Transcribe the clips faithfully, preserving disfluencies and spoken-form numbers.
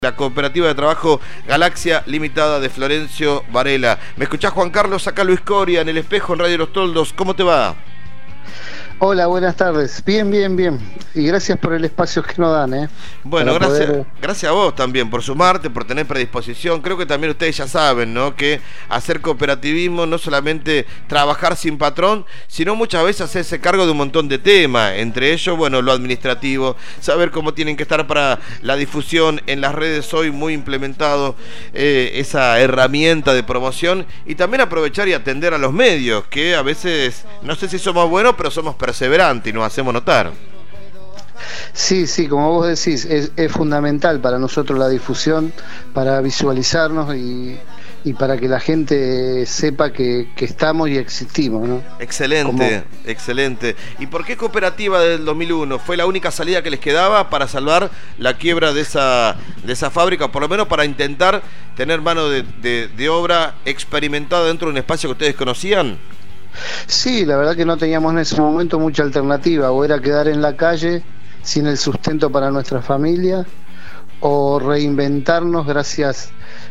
La cooperativa de trabajo Galaxia Limitada de Florencio Varela. ¿Me escuchás, Juan Carlos? Acá Luis Coria en El Espejo, en Radio Los Toldos. ¿Cómo te va? Hola, buenas tardes. Bien, bien, bien. Y gracias por el espacio que nos dan, ¿eh? Bueno, Para gracias, poder... gracias a vos también por sumarte, por tener predisposición. Creo que también ustedes ya saben, ¿no? Que hacer cooperativismo no solamente trabajar sin patrón, sino muchas veces hacerse cargo de un montón de temas. Entre ellos, bueno, lo administrativo, saber cómo tienen que estar para la difusión en las redes hoy, muy implementado eh, esa herramienta de promoción, y también aprovechar y atender a los medios, que a veces, no sé si somos buenos, pero somos perseverante y nos hacemos notar. Sí, sí, como vos decís, es, es fundamental para nosotros la difusión, para visualizarnos y, y para que la gente sepa que, que estamos y existimos, ¿no? Excelente, como... excelente. ¿Y por qué cooperativa del dos mil uno? ¿Fue la única salida que les quedaba para salvar la quiebra de esa, de esa fábrica, o por lo menos para intentar tener mano de, de, de obra experimentada dentro de un espacio que ustedes conocían? Sí, la verdad que no teníamos en ese momento mucha alternativa, o era quedar en la calle sin el sustento para nuestra familia, o reinventarnos gracias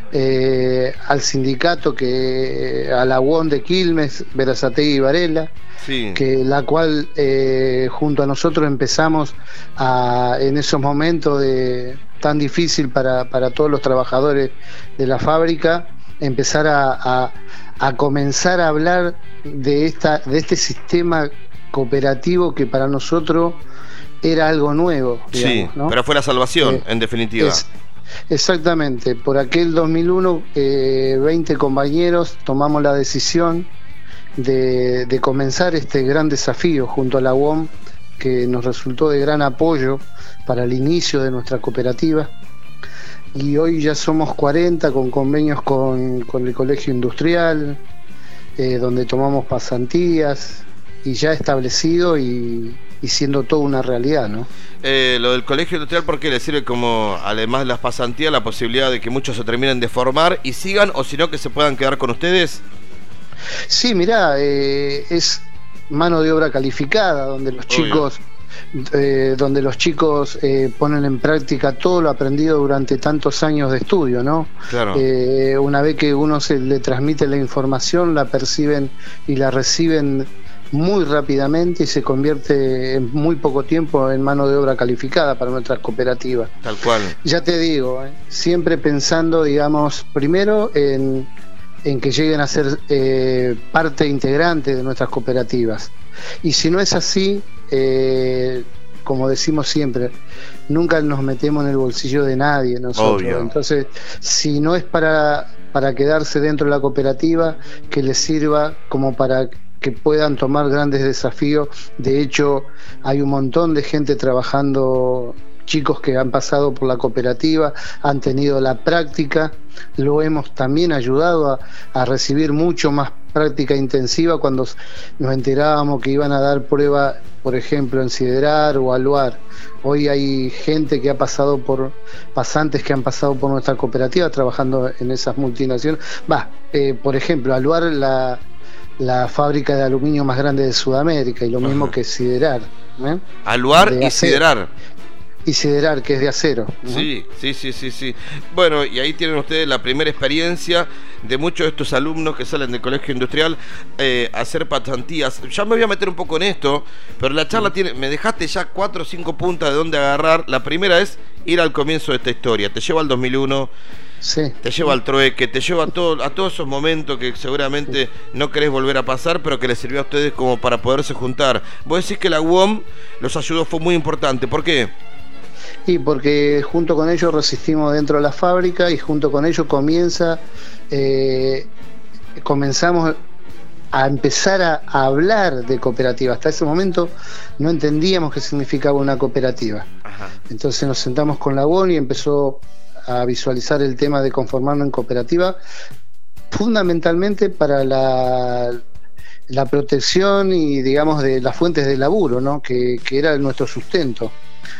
eh, al sindicato, que a la U O N de Quilmes, Berazategui y Varela, sí. que la cual eh, junto a nosotros empezamos a, en esos momentos de tan difícil para, para todos los trabajadores de la fábrica, empezar a, a, a comenzar a hablar de esta de este sistema cooperativo que para nosotros era algo nuevo, digamos, sí, ¿no? Pero fue la salvación, eh, en definitiva. Es, exactamente, por aquel dos mil uno, eh, veinte compañeros tomamos la decisión de, de comenzar este gran desafío junto a la U O M, que nos resultó de gran apoyo para el inicio de nuestra cooperativa. Y hoy ya somos cuarenta con convenios con, con el Colegio Industrial, eh, donde tomamos pasantías, y ya establecido y, y siendo todo una realidad, ¿no? Eh, lo del Colegio Industrial, ¿por qué le sirve como, además de las pasantías, la posibilidad de que muchos se terminen de formar y sigan, o si no, que se puedan quedar con ustedes? Sí, mirá, eh, es mano de obra calificada, donde los Obvio. chicos... Eh, donde los chicos eh, ponen en práctica todo lo aprendido durante tantos años de estudio, ¿no? Claro. Eh, una vez que uno se le transmite la información, la perciben y la reciben muy rápidamente y se convierte en muy poco tiempo en mano de obra calificada para nuestras cooperativas. Tal cual. Ya te digo, eh, siempre pensando, digamos, primero en, en que lleguen a ser eh, parte integrante de nuestras cooperativas. Y si no es así, eh, como decimos siempre, nunca nos metemos en el bolsillo de nadie nosotros. Obvio. Entonces, si no es para, para quedarse dentro de la cooperativa, que les sirva como para que puedan tomar grandes desafíos. De hecho, hay un montón de gente trabajando, chicos que han pasado por la cooperativa, han tenido la práctica, lo hemos también ayudado a, a recibir mucho más práctica intensiva cuando nos enterábamos que iban a dar prueba, por ejemplo, en Siderar o Aluar. Hoy hay gente que ha pasado por, pasantes que han pasado por nuestra cooperativa trabajando en esas multinacionales. Va, eh, por ejemplo, Aluar, la, la fábrica de aluminio más grande de Sudamérica, y lo mismo Ajá. que Siderar. ¿eh? Aluar y Siderar. Y Siderar, que es de acero, ¿no? Sí, sí, sí, sí, sí. Bueno, y ahí tienen ustedes la primera experiencia de muchos de estos alumnos que salen del Colegio Industrial eh, a hacer pasantías. Ya me voy a meter un poco en esto, pero la charla tiene, me dejaste ya cuatro o cinco puntas de dónde agarrar. La primera es ir al comienzo de esta historia. Te lleva al dos mil uno, sí. Te lleva al trueque, te lleva a, todo, a todos esos momentos que seguramente sí. no querés volver a pasar, pero que les sirvió a ustedes como para poderse juntar. Vos decís que la U O M los ayudó, fue muy importante. ¿Por qué? Y porque junto con ellos resistimos dentro de la fábrica, y junto con ellos comienza eh, comenzamos a empezar a, a hablar de cooperativa. Hasta ese momento no entendíamos qué significaba una cooperativa. Ajá. Entonces nos sentamos con la U O N y empezó a visualizar el tema de conformarnos en cooperativa, fundamentalmente para la, la protección y, digamos, de las fuentes de laburo, ¿no? que, que era nuestro sustento.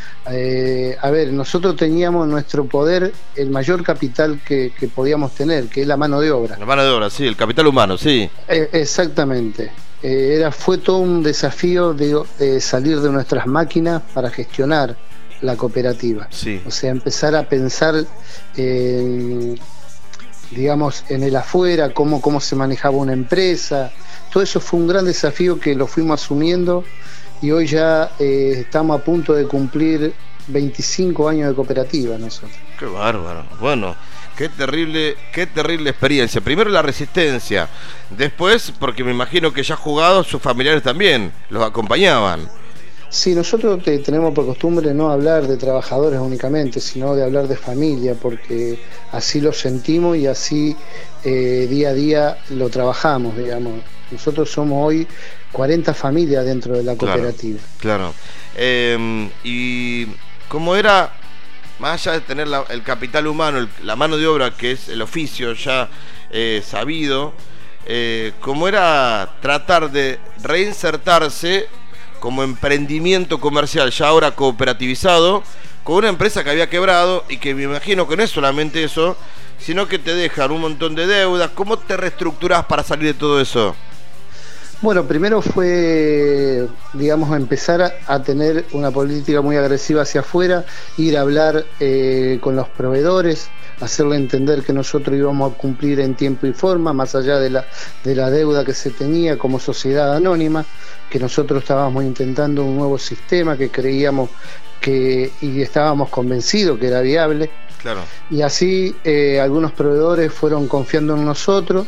Eh, a ver, nosotros teníamos en nuestro poder el mayor capital que, que podíamos tener, que es la mano de obra. La mano de obra, sí, el capital humano, sí. Eh, exactamente. Eh, era, fue todo un desafío de, de salir de nuestras máquinas para gestionar la cooperativa. Sí. O sea, empezar a pensar en, digamos, en el afuera, cómo, cómo se manejaba una empresa. Todo eso fue un gran desafío que lo fuimos asumiendo y hoy ya eh, estamos a punto de cumplir veinticinco años de cooperativa nosotros. Qué bárbaro. Bueno, qué terrible, qué terrible experiencia. Primero la resistencia, después, porque me imagino que ya jugados sus familiares también los acompañaban. Sí, nosotros te, tenemos por costumbre no hablar de trabajadores únicamente, sino de hablar de familia, porque así lo sentimos y así eh, día a día lo trabajamos, digamos. Nosotros somos hoy cuarenta familias dentro de la cooperativa. Claro. claro. Eh, y cómo era, más allá de tener la, el capital humano, el, la mano de obra, que es el oficio ya eh, sabido, eh, cómo era tratar de reinsertarse como emprendimiento comercial, ya ahora cooperativizado, con una empresa que había quebrado y que me imagino que no es solamente eso, sino que te dejan un montón de deudas. ¿Cómo te reestructurás para salir de todo eso? Bueno, primero fue, digamos, empezar a, a tener una política muy agresiva hacia afuera, ir a hablar eh, con los proveedores, hacerle entender que nosotros íbamos a cumplir en tiempo y forma, más allá de la, de la deuda que se tenía como sociedad anónima, que nosotros estábamos intentando un nuevo sistema que creíamos que, y estábamos convencidos que era viable. Claro. Y así eh, algunos proveedores fueron confiando en nosotros.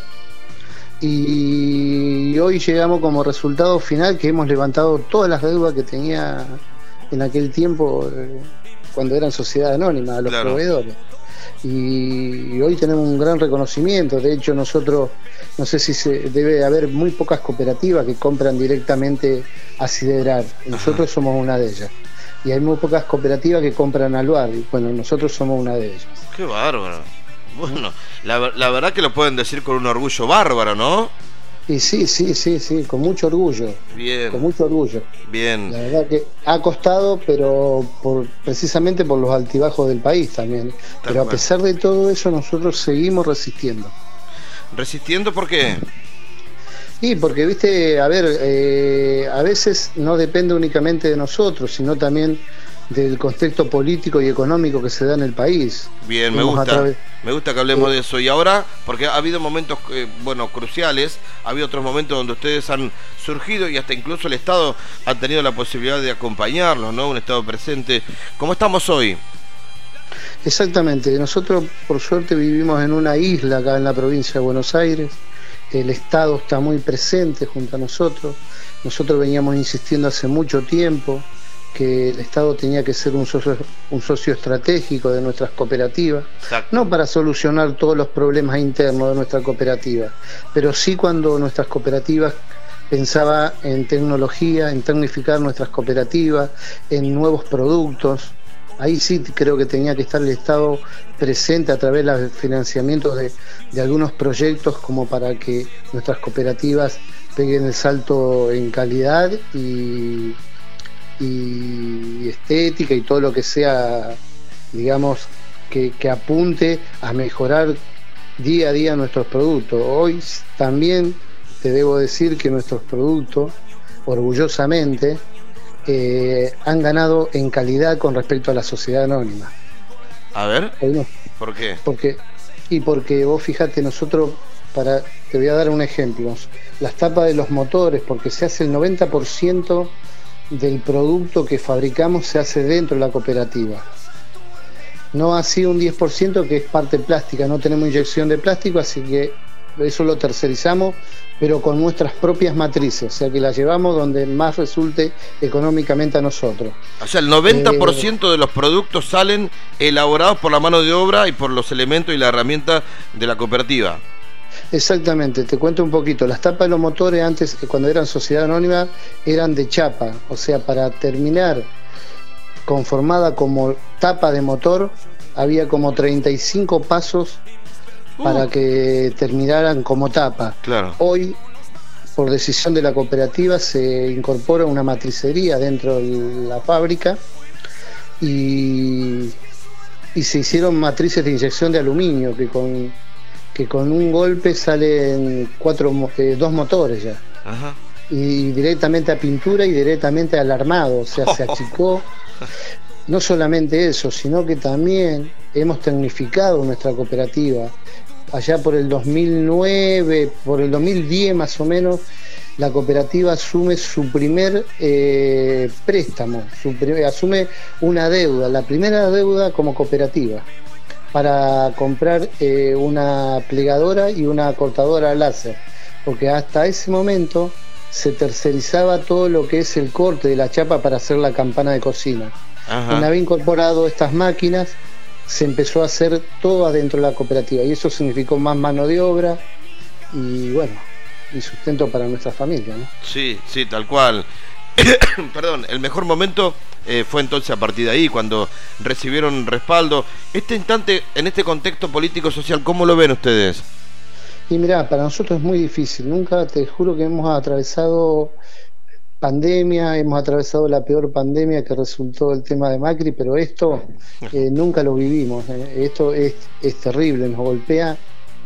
Y hoy llegamos como resultado final que hemos levantado todas las deudas que tenía en aquel tiempo eh, cuando eran sociedad anónima a los claro. proveedores. Y, y hoy tenemos un gran reconocimiento. De hecho, nosotros, no sé si se debe haber muy pocas cooperativas que compran directamente a Siderar. Nosotros Ajá. somos una de ellas. Y hay muy pocas cooperativas que compran al bar. Y bueno, nosotros somos una de ellas. Qué bárbaro. Bueno, la, la verdad que lo pueden decir con un orgullo bárbaro, ¿no? Y sí, sí, sí, sí, con mucho orgullo. Bien. Con mucho orgullo. Bien. La verdad que ha costado, pero por, precisamente por los altibajos del país también. Tal pero a pesar de todo eso, nosotros seguimos resistiendo. ¿Resistiendo por qué? Y porque, viste, a ver, eh, a veces no depende únicamente de nosotros, sino también del contexto político y económico que se da en el país. Bien, me gusta, través... me gusta que hablemos eh, de eso. Y ahora, porque ha habido momentos, eh, bueno, cruciales, ha habido otros momentos donde ustedes han surgido y hasta incluso el Estado ha tenido la posibilidad de acompañarlos, ¿no? Un Estado presente. ¿Cómo estamos hoy? Exactamente, nosotros por suerte vivimos en una isla acá en la provincia de Buenos Aires. El Estado está muy presente junto a nosotros. Nosotros veníamos insistiendo hace mucho tiempo que el Estado tenía que ser un socio, un socio estratégico de nuestras cooperativas, Exacto. no para solucionar todos los problemas internos de nuestra cooperativa, pero sí cuando nuestras cooperativas pensaban en tecnología, en tecnificar nuestras cooperativas, en nuevos productos. Ahí sí creo que tenía que estar el Estado presente a través de los financiamientos de, de algunos proyectos como para que nuestras cooperativas peguen el salto en calidad y y estética y todo lo que sea, digamos, que, que apunte a mejorar día a día nuestros productos. Hoy también te debo decir que nuestros productos, orgullosamente, eh, han ganado en calidad con respecto a la sociedad anónima. A ver, no. ¿por qué? Porque, y porque vos fíjate, nosotros, para, te voy a dar un ejemplo, las tapas de los motores, porque se hace el noventa por ciento del producto que fabricamos se hace dentro de la cooperativa. No así un diez por ciento que es parte plástica, no tenemos inyección de plástico, así que eso lo tercerizamos, pero con nuestras propias matrices, o sea que las llevamos donde más resulte económicamente a nosotros. O sea, el noventa por ciento eh, de los productos salen elaborados por la mano de obra y por los elementos y la herramienta de la cooperativa. Exactamente, te cuento un poquito. Las tapas de los motores antes, cuando eran sociedad anónima, eran de chapa, o sea, para terminar conformada como tapa de motor, había como treinta y cinco pasos uh. para que terminaran como tapa. Claro. Hoy, por decisión de la cooperativa, se incorpora una matricería dentro de la fábrica y, y se hicieron matrices de inyección de aluminio que con que con un golpe salen cuatro, eh, dos motores ya. Ajá. Y directamente a pintura y directamente al armado, o sea, se achicó. no solamente eso, sino que también hemos tecnificado nuestra cooperativa. Allá por el dos mil nueve, por el dos mil diez más o menos, la cooperativa asume su primer eh, préstamo, su primer, asume una deuda, la primera deuda como cooperativa, para comprar eh, una plegadora y una cortadora láser, porque hasta ese momento se tercerizaba todo lo que es el corte de la chapa para hacer la campana de cocina. Ajá. Una vez incorporado estas máquinas, se empezó a hacer todo adentro de la cooperativa, y eso significó más mano de obra y bueno, y sustento para nuestra familia, ¿no? Sí, sí, tal cual. Perdón, el mejor momento eh, fue entonces a partir de ahí, cuando recibieron respaldo. Este instante, en este contexto político-social, ¿cómo lo ven ustedes? Y mirá, para nosotros es muy difícil. Nunca, te juro que hemos atravesado pandemia, hemos atravesado la peor pandemia que resultó el tema de Macri, pero esto eh, nunca lo vivimos. Eh. Esto es, es terrible, nos golpea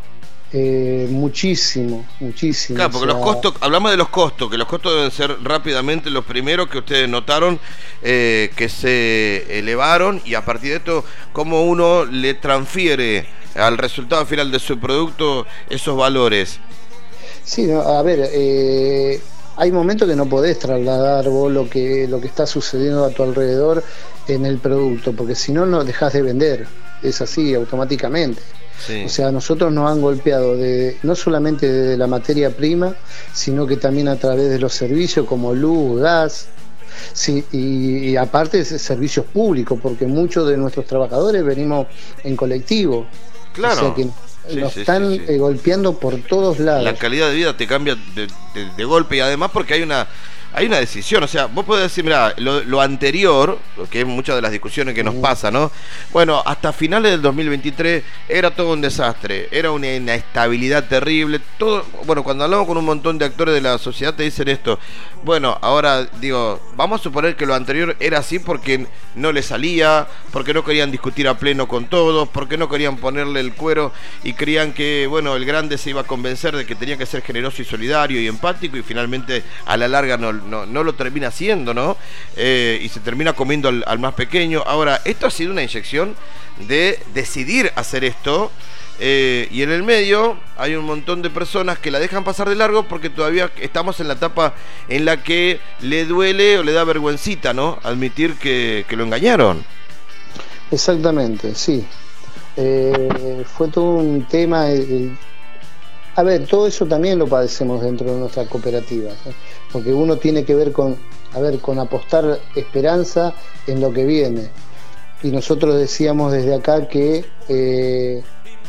eh, muchísimo, muchísimo. Claro, porque o sea, los costos, hablamos de los costos, que los costos deben ser rápidamente los primeros que ustedes notaron eh, que se elevaron, y a partir de esto, cómo uno le transfiere al resultado final de su producto esos valores. Sí, no, a ver, eh, hay momentos que no podés trasladar vos lo que, lo que está sucediendo a tu alrededor en el producto, porque si no, no dejás de vender. Es así, automáticamente. Sí. O sea, nosotros nos han golpeado de, no solamente de la materia prima, sino que también a través de los servicios como luz, gas, sí, y, y aparte de servicios públicos, porque muchos de nuestros trabajadores venimos en colectivo. Claro. O sea que sí, nos sí, están sí, sí. Eh, golpeando por todos lados. La calidad de vida te cambia de, de, de golpe, y además porque hay una hay una decisión. O sea, vos podés decir, mira, lo, lo anterior, que es muchas de las discusiones que nos uh-huh. pasa, ¿no? Bueno, hasta finales del dos mil veintitrés era todo un desastre, era una inestabilidad terrible, todo. Bueno, cuando hablamos con un montón de actores de la sociedad te dicen esto. Bueno, ahora digo, vamos a suponer que lo anterior era así porque no le salía, porque no querían discutir a pleno con todos, porque no querían ponerle el cuero y creían que, bueno, el grande se iba a convencer de que tenía que ser generoso y solidario y empático, y finalmente a la larga no, no, no lo termina haciendo, ¿no? Eh, y se termina comiendo al, al más pequeño. Ahora, esto ha sido una inyección de decidir hacer esto. Eh, y en el medio hay un montón de personas que la dejan pasar de largo porque todavía estamos en la etapa en la que le duele o le da vergüencita, ¿no? Admitir que, que lo engañaron. Exactamente, sí. Eh, fue todo un tema. El, a ver, todo eso también lo padecemos dentro de nuestras cooperativas, ¿eh? Porque uno tiene que ver con, a ver, con apostar esperanza en lo que viene. Y nosotros decíamos desde acá que eh,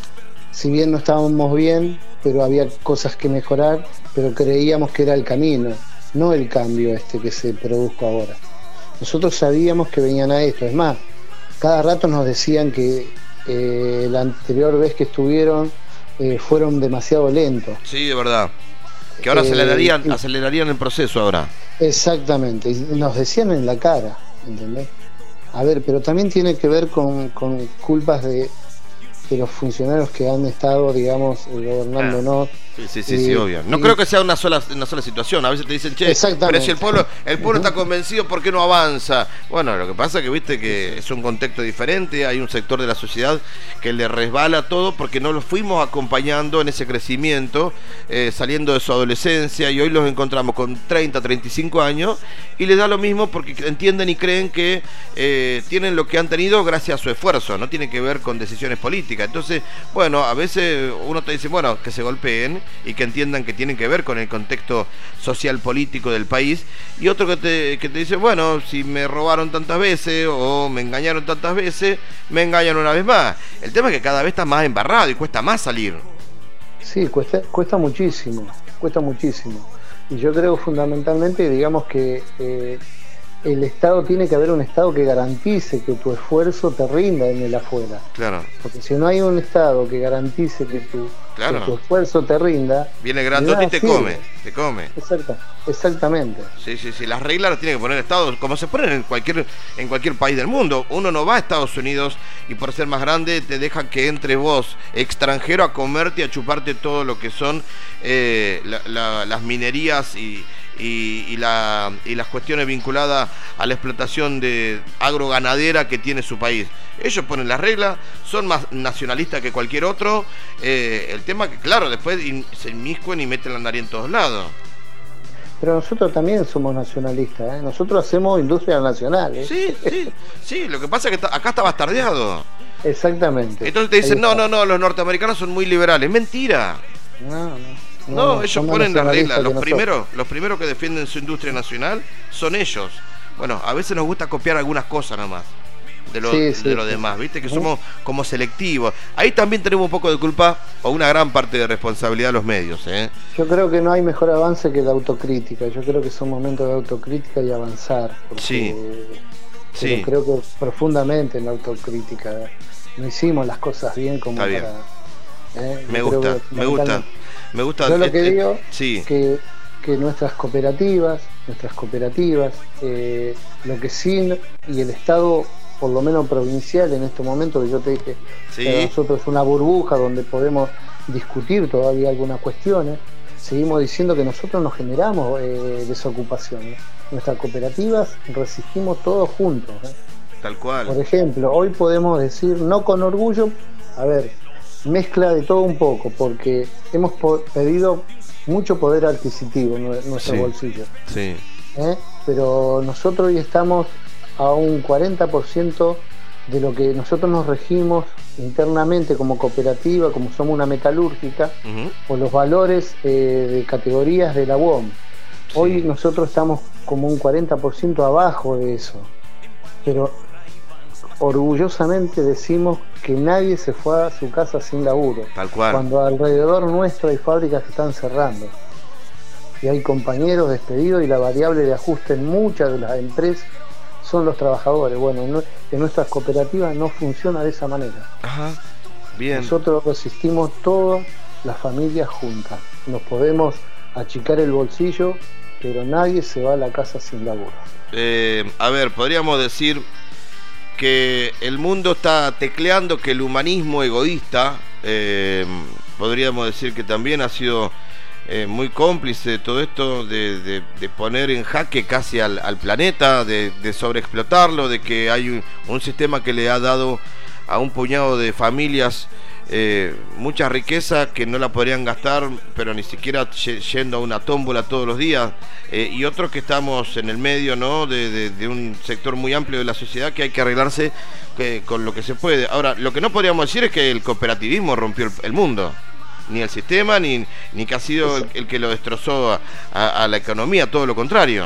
si bien no estábamos bien, pero había cosas que mejorar, pero creíamos que era el camino, no el cambio este que se produjo ahora. Nosotros sabíamos que venían a esto. Es más, cada rato nos decían que eh, la anterior vez que estuvieron eh, fueron demasiado lentos. Sí, de verdad. Que ahora eh, acelerarían, y, acelerarían el proceso ahora. Exactamente, y nos decían en la cara, ¿entendés? A ver, pero también tiene que ver con, con culpas de, de los funcionarios que han estado, digamos, gobernándonos. Ah, sí, sí, sí, y, sí, obvio. No y, creo que sea una sola una sola situación. A veces te dicen, che, pero si el pueblo el pueblo uh-huh. está convencido, ¿por qué no avanza? Bueno, lo que pasa es que, viste, que es un contexto diferente. Hay un sector de la sociedad que le resbala todo porque no los fuimos acompañando en ese crecimiento, eh, saliendo de su adolescencia, y hoy los encontramos con treinta, treinta y cinco años y les da lo mismo porque entienden y creen que eh, tienen lo que han tenido gracias a su esfuerzo, no tiene que ver con decisiones políticas. Entonces, bueno, a veces uno te dice, bueno, que se golpeen y que entiendan que tienen que ver con el contexto social político del país, y otro que te, que te dice, bueno, si me robaron tantas veces o me engañaron tantas veces, me engañan una vez más. El tema es que cada vez está más embarrado y cuesta más salir. Sí, cuesta, cuesta muchísimo, cuesta muchísimo. Y yo creo fundamentalmente, digamos que eh, el Estado, tiene que haber un Estado que garantice que tu esfuerzo te rinda en el afuera. Claro. Porque si no hay un Estado que garantice que tu, claro. que tu esfuerzo te rinda, viene grandote y te sirve. come, te come. Exacta, exactamente. Sí, sí, sí. Las reglas las tiene que poner el Estado, como se ponen en cualquier en cualquier país del mundo. Uno no va a Estados Unidos y por ser más grande te dejan que entre vos, extranjero, a comerte y a chuparte todo lo que son eh, la, la, las minerías y y, y, la, y las cuestiones vinculadas a la explotación de agroganadera que tiene su país. Ellos ponen las reglas, son más nacionalistas que cualquier otro. Eh, el tema que, claro, después in, se inmiscuen y meten la nariz en todos lados. Pero nosotros también somos nacionalistas, ¿eh? Nosotros hacemos industria nacional, ¿eh? Sí, sí, sí, lo que pasa es que está, acá está bastardeado. Exactamente. Entonces te dicen, no, no, no, los norteamericanos son muy liberales. Mentira. No, no. No, no, no ellos ponen las reglas. Los primeros, los primeros que defienden su industria nacional son ellos. Bueno, a veces nos gusta copiar algunas cosas nomás de lo, sí, sí, de lo sí. demás, ¿viste? Que somos como selectivos. Ahí también tenemos un poco de culpa o una gran parte de responsabilidad de los medios, ¿eh? Yo creo que no hay mejor avance que la autocrítica. Yo creo que son momentos de autocrítica y avanzar. Porque, sí. Sí. Creo que profundamente en la autocrítica. No hicimos las cosas bien como Está para... Bien. ¿eh? Me gusta, me gusta. Me gusta. Yo lo que eh, digo eh, sí. que, que nuestras cooperativas, nuestras cooperativas, eh, lo que sí, y el Estado, por lo menos provincial en estos momentos, que yo te dije, sí. que nosotros es una burbuja donde podemos discutir todavía algunas cuestiones, seguimos diciendo que nosotros nos generamos eh, desocupación, ¿eh? Nuestras cooperativas resistimos todos juntos, ¿eh? Tal cual. Por ejemplo, hoy podemos decir, no con orgullo, a ver, mezcla de todo un poco, porque hemos pedido mucho poder adquisitivo en nuestro sí, bolsillo. Sí. ¿Eh? Pero nosotros hoy estamos a un cuarenta por ciento de lo que nosotros nos regimos internamente como cooperativa, como somos una metalúrgica, uh-huh. por los valores eh, de categorías de la U O M. Sí. Hoy nosotros estamos como un cuarenta por ciento abajo de eso. Pero orgullosamente decimos que nadie se fue a su casa sin laburo. Tal cual. Cuando alrededor nuestro hay fábricas que están cerrando. Y hay compañeros despedidos y la variable de ajuste en muchas de las empresas son los trabajadores. Bueno, en, en nuestras cooperativas no funciona de esa manera. Ajá. Bien. Nosotros resistimos todas las familias juntas. Nos podemos achicar el bolsillo, pero nadie se va a la casa sin laburo. Eh, a ver, podríamos decir que el mundo está tecleando, que el humanismo egoísta, eh, podríamos decir que también ha sido eh, muy cómplice de todo esto, de, de, de poner en jaque casi al, al planeta, de, de sobreexplotarlo, de que hay un, un sistema que le ha dado a un puñado de familias eh, mucha riqueza que no la podrían gastar, pero ni siquiera yendo a una tómbola todos los días, eh, y otros que estamos en el medio, ¿no? de, de, de un sector muy amplio de la sociedad que hay que arreglarse que, con lo que se puede. Ahora, lo que no podríamos decir es que el cooperativismo rompió el, el mundo, ni el sistema, ni, ni que ha sido el, el que lo destrozó a, a, a la economía, todo lo contrario.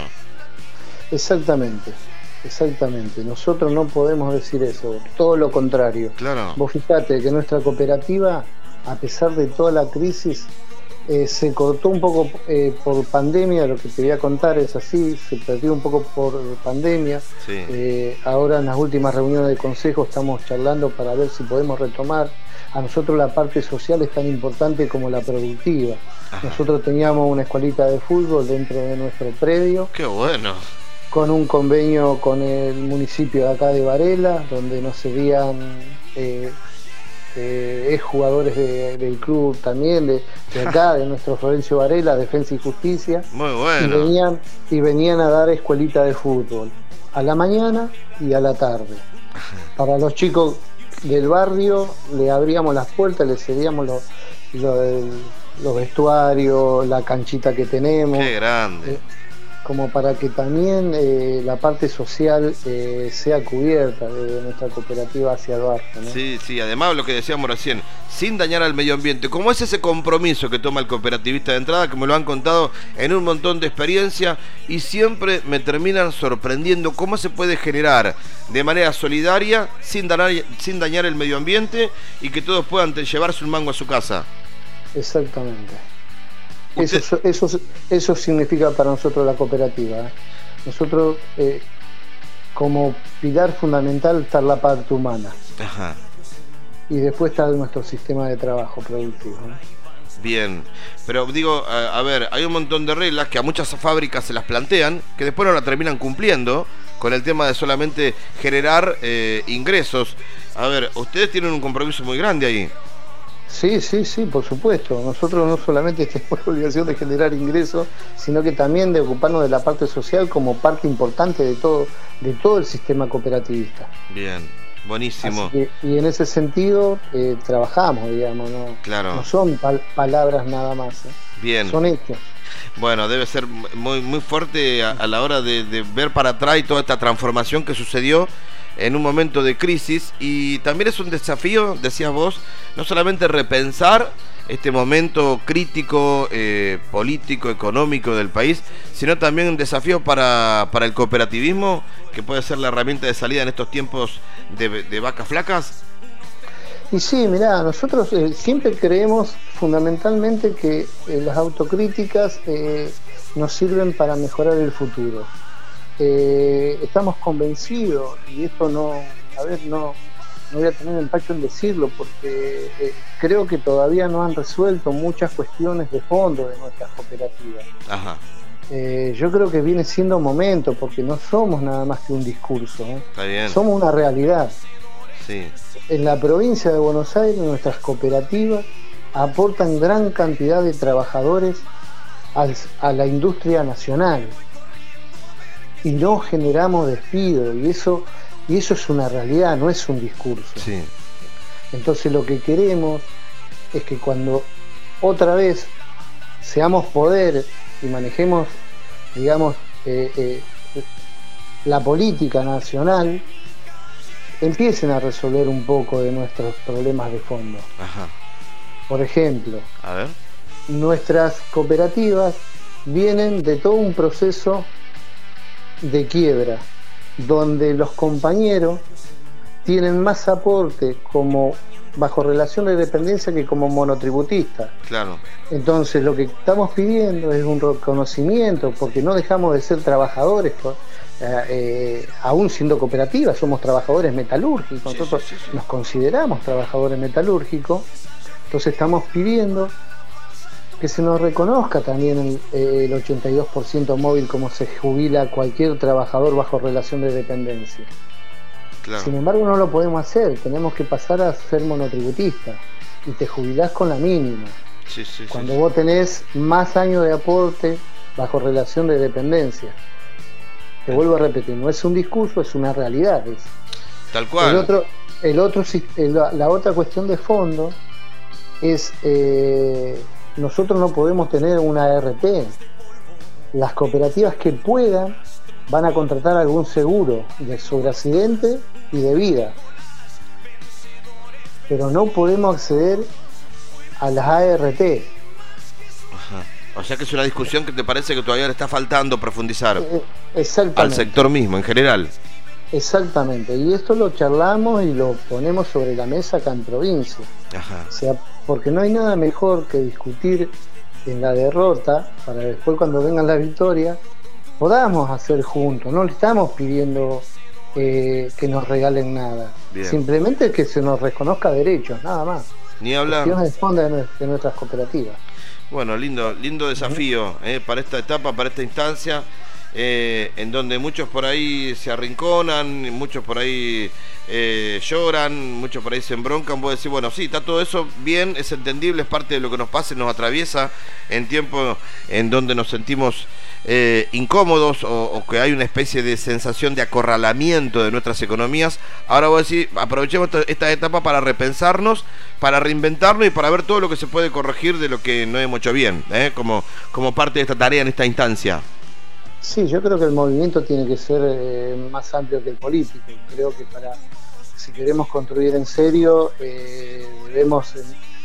Exactamente. Exactamente, nosotros no podemos decir eso, todo lo contrario. Claro. Vos fijate que nuestra cooperativa, a pesar de toda la crisis, eh, se cortó un poco eh, por pandemia, lo que te voy a contar es así, se perdió un poco por pandemia. Sí. Eh, ahora en las últimas reuniones de consejo estamos charlando para ver si podemos retomar. A nosotros la parte social es tan importante como la productiva. Ajá. Nosotros teníamos una escuelita de fútbol dentro de nuestro predio. ¡Qué bueno! Con un convenio con el municipio de acá de Varela, donde nos cedían eh, eh, ex jugadores de, del club también, de, de acá, de nuestro Florencio Varela, Defensa y Justicia. Muy bueno. Y venían, y venían a dar escuelita de fútbol, a la mañana y a la tarde. Para los chicos del barrio le abríamos las puertas, les cedíamos los, los, los vestuarios, la canchita que tenemos. ¡Qué grande! Eh, como para que también eh, la parte social eh, sea cubierta de nuestra cooperativa hacia el barrio, ¿no? Sí, sí, además lo que decíamos recién, sin dañar al medio ambiente, como es ese compromiso que toma el cooperativista de entrada, que me lo han contado en un montón de experiencias y siempre me terminan sorprendiendo cómo se puede generar de manera solidaria, sin dañar, sin dañar el medio ambiente y que todos puedan llevarse un mango a su casa. Exactamente. Eso, eso, eso significa para nosotros la cooperativa, ¿eh? Nosotros, eh, como pilar fundamental, está la parte humana. Ajá. Y después está nuestro sistema de trabajo productivo, ¿no? Bien, pero digo, a, a ver, hay un montón de reglas que a muchas fábricas se las plantean, que después no la terminan cumpliendo, con el tema de solamente generar eh, ingresos. A ver, ustedes tienen un compromiso muy grande ahí. Sí, sí, sí, por supuesto. Nosotros no solamente tenemos la obligación de generar ingresos, sino que también de ocuparnos de la parte social como parte importante de todo, de todo el sistema cooperativista. Bien, buenísimo. Así que, y en ese sentido eh, trabajamos, digamos, ¿no? Claro. No son pal palabras nada más, ¿eh? Bien. Son hechos. Bueno, debe ser muy, muy fuerte a, a la hora de, de ver para atrás y toda esta transformación que sucedió en un momento de crisis, y también es un desafío, decías vos, no solamente repensar este momento crítico, eh, político, económico del país, sino también un desafío para, para el cooperativismo, que puede ser la herramienta de salida en estos tiempos de, de vacas flacas. Y sí, mirá, nosotros eh, siempre creemos fundamentalmente que eh, las autocríticas eh, nos sirven para mejorar el futuro. Eh, estamos convencidos, y esto no, a ver, no, no voy a tener impacto en decirlo, porque eh, creo que todavía no han resuelto muchas cuestiones de fondo de nuestras cooperativas. Ajá. Eh, yo creo que viene siendo momento, porque no somos nada más que un discurso, ¿eh? Está bien. Somos una realidad. Sí. En la provincia de Buenos Aires, nuestras cooperativas aportan gran cantidad de trabajadores al, a la industria nacional. Y no generamos despido, y eso, y eso es una realidad, no es un discurso. Sí. Entonces lo que queremos es que cuando otra vez seamos poder y manejemos, digamos, eh, eh, la política nacional, empiecen a resolver un poco de nuestros problemas de fondo. Ajá. Por ejemplo, a ver, nuestras cooperativas vienen de todo un proceso de quiebra, donde los compañeros tienen más aporte como bajo relación de dependencia que como monotributistas. Claro. Entonces lo que estamos pidiendo es un reconocimiento, porque no dejamos de ser trabajadores, por, eh, eh, aún siendo cooperativas, somos trabajadores metalúrgicos, sí, nosotros sí, sí, sí. nos consideramos trabajadores metalúrgicos, entonces estamos pidiendo que se nos reconozca también el, eh, el ochenta y dos por ciento móvil como se jubila cualquier trabajador bajo relación de dependencia. Claro. Sin embargo no lo podemos hacer, tenemos que pasar a ser monotributistas y te jubilás con la mínima. Sí, sí, Cuando sí, vos tenés más años de aporte bajo relación de dependencia. Te vuelvo a repetir, no es un discurso, es una realidad. Es. Tal cual. El otro, el otro, el, la otra cuestión de fondo es... Eh, nosotros no podemos tener una A R P. Las cooperativas que puedan van a contratar algún seguro de sobre accidente y de vida, pero no podemos acceder a las A R T. Ajá. O sea que es una discusión que te parece que todavía le está faltando profundizar Eh, exactamente. al sector mismo en general. Exactamente, y esto lo charlamos y lo ponemos sobre la mesa acá en provincia. Ajá. O sea, porque no hay nada mejor que discutir en la derrota para después, cuando vengan las victorias, podamos hacer juntos. No le estamos pidiendo eh, que nos regalen nada. Bien. Simplemente que se nos reconozca derechos, nada más. Ni hablar. Cuestiones de fondo de, de nuestras cooperativas. Bueno, lindo, lindo desafío eh, para esta etapa, para esta instancia. Eh, en donde muchos por ahí se arrinconan, muchos por ahí eh, lloran, muchos por ahí se embroncan. Vos decís, bueno, sí, está todo eso bien, es entendible, es parte de lo que nos pasa y nos atraviesa en tiempos en donde nos sentimos eh, incómodos o, o que hay una especie de sensación de acorralamiento de nuestras economías. Ahora vos decís, aprovechemos esta, esta etapa para repensarnos, para reinventarnos y para ver todo lo que se puede corregir de lo que no hemos hecho bien, eh, como, como parte de esta tarea en esta instancia. Sí, yo creo que el movimiento tiene que ser eh, más amplio que el político. Creo que para, si queremos construir en serio, eh, debemos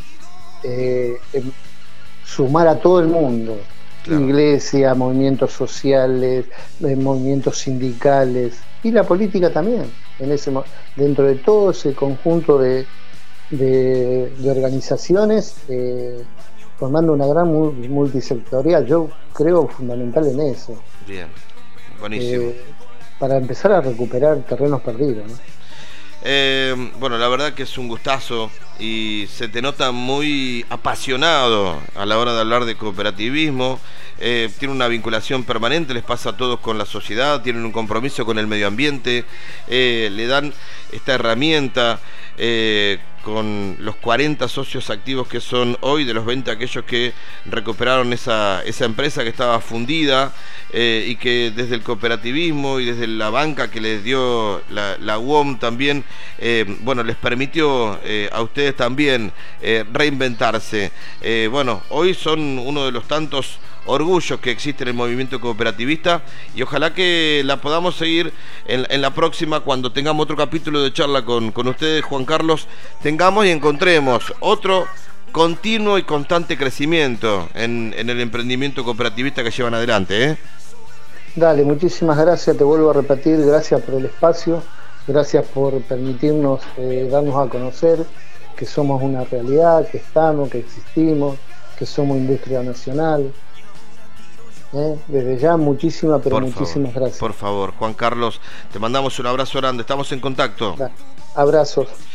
eh, eh, sumar a todo el mundo. Claro. Iglesia, movimientos sociales, eh, movimientos sindicales y la política también. En ese, dentro de todo ese conjunto de, de, de organizaciones, eh, formando una gran multisectorial. Yo creo fundamental en eso. Bien, buenísimo. Eh, para empezar a recuperar terrenos perdidos, ¿no? Eh, bueno, la verdad que es un gustazo y se te nota muy apasionado a la hora de hablar de cooperativismo. Eh, tiene una vinculación permanente, les pasa a todos con la sociedad, tienen un compromiso con el medio ambiente, eh, le dan esta herramienta eh, con los cuarenta socios activos que son hoy, de los veinte aquellos que recuperaron esa, esa empresa que estaba fundida, eh, y que desde el cooperativismo y desde la banca que les dio la, la U O M también, eh, bueno, les permitió eh, a ustedes también eh, reinventarse. Eh, bueno, hoy son uno de los tantos orgullos que existe en el movimiento cooperativista, y ojalá que la podamos seguir en, en la próxima, cuando tengamos otro capítulo de charla con, con ustedes, Juan Carlos, tengamos y encontremos otro continuo y constante crecimiento en, en el emprendimiento cooperativista que llevan adelante, ¿eh? Dale, muchísimas gracias, te vuelvo a repetir, gracias por el espacio, gracias por permitirnos eh, darnos a conocer que somos una realidad, que estamos, que existimos, que somos industria nacional. ¿Eh? Desde ya, muchísimas, pero por muchísimas favor, gracias. Por favor, Juan Carlos, te mandamos un abrazo grande, estamos en contacto. Abrazos.